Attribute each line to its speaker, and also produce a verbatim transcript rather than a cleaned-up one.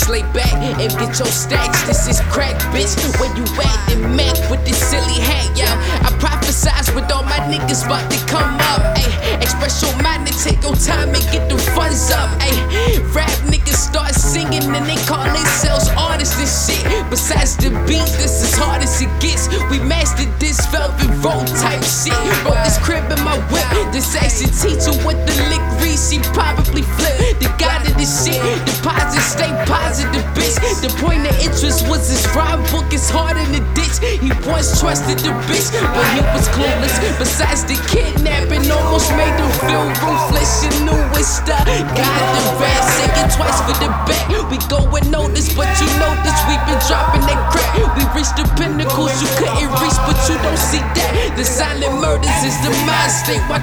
Speaker 1: Just lay back and get your stacks. This is crack, bitch. When you at the Mac with this silly hat, yo. I prophesize with all my niggas about to come up. Ay, express your mind and take your time and get the funds up. Ay, rap niggas start singing and they call themselves artists and shit. Besides the beat, this is hard as it gets. We mastered this velvet road type shit. Wrote this crib in my whip. This action teacher with the lick read, she probably flip. The god of this shit, deposit, stay positive, bitch. The point of interest was his rhyme book is hard in the ditch. He once trusted the bitch, but he was clueless. Besides the kidnapping, almost made him feel ruthless. You knew it's the god the rat. Say it twice for the bet. We go unnoticed, but you know this. We've been dropping that crack. We reached the pinnacles you couldn't reach, but you don't see that. The silent murders is the mind state. Why